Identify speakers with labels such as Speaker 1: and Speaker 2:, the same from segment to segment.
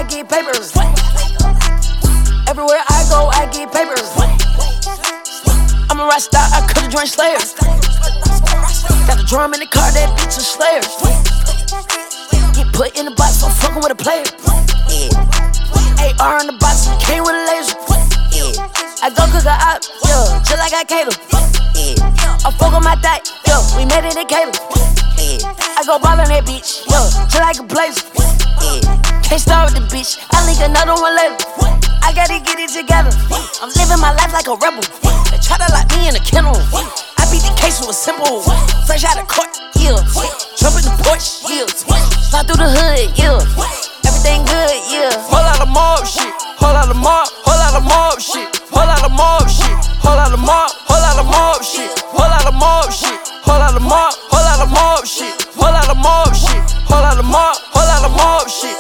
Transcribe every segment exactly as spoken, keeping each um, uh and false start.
Speaker 1: get papers. Everywhere I go, I get papers. I'm a rock star, I could've joined Slayer. Got a drum in the car, that bitch a Slayer. Get put in the box, so fucking with a player. Yeah. A R in the box, came with a laser. Yeah. I go cook a op, yeah, just like I cater. Yeah. I fuck on my thigh, yeah, we made it in Caleb. Yeah. I go ball on that bitch, yeah, just like a blazer. Yeah. Can't start with the bitch, I link another one later. I gotta get it together. I'm living my life like a rebel. They try to lock me in a kennel. I beat the case with a simple. Fresh out of court, yeah. Jump in the porch, yeah. Slide through the hood, yeah. Everything good, yeah.
Speaker 2: Whole lot of mob shit. Whole lot of mob. Whole lot of mob shit. Whole lot of mob shit. Whole lot of mob. Whole lot of mob shit. Whole lot of mob shit. Whole lot of mob. Whole lot of mob shit. Whole lot of mob shit. Whole lot of mob. Whole lot of mob shit.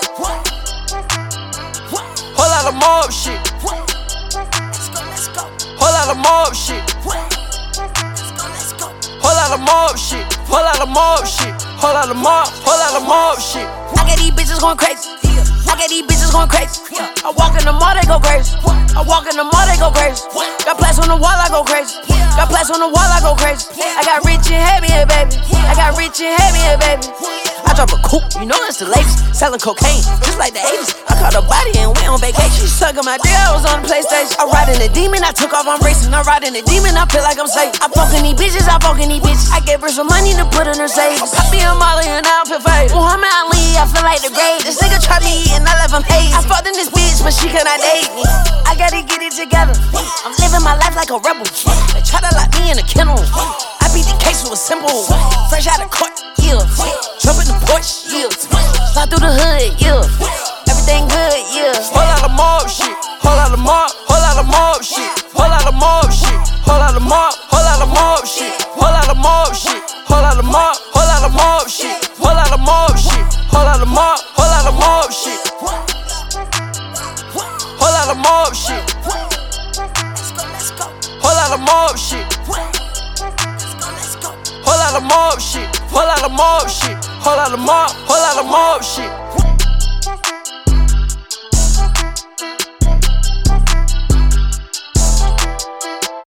Speaker 2: Whole lot of mob shit. Whole lot of mob shit. Whole lot of mob shit. Whole lot of mob shit. Whole lot of mob. Whole lot of mob shit.
Speaker 1: I got these bitches going crazy. I got these bitches going crazy. I walk in the mall, they go crazy. I walk in the mall, they go crazy. Got plaques on the wall, I go crazy. Got plaques on the wall, I go crazy. I got rich and heavy here, baby. I got rich and heavy here, baby. I drop a coupe, you know it's the latest. Selling cocaine, just like the eighties. I caught a body and went on vacation. She sucking my dick, I was on the PlayStation. I ride in the demon, I took off, I'm racing. I ride in the demon, I feel like I'm safe. I fucking these bitches, I fucking these bitches. I gave her some money to put in her savings. I be a Molly and I feel faded. Muhammad Ali, I feel like the grave. This nigga tried me and I left him hazy. I fucked in this bitch, but she cannot date me. I gotta get it together. I'm living my life like a rebel. They try to lock me in a kennel. I beat the case with a simple. Fresh out of court, yeah. Jump in the porch, yeah. Slide through the hood, yeah. Everything good, yeah.
Speaker 2: Whole lot of mob shit. Whole lot of mob. Whole lot of mob shit. Whole lot of mob shit. Whole lot of mob. Whole lot of mob shit. Whole lot of mob shit. Whole lot of mob. Whole lot of mob shit. Whole lot of mob shit. Whole lot of mob. Whole lot of mob shit. Whole lot of mob shit. Whole lot of mob shit. Whole lot of mob shit. Whole lot of mob shit. Whole lot of mob. Whole lot of mob shit.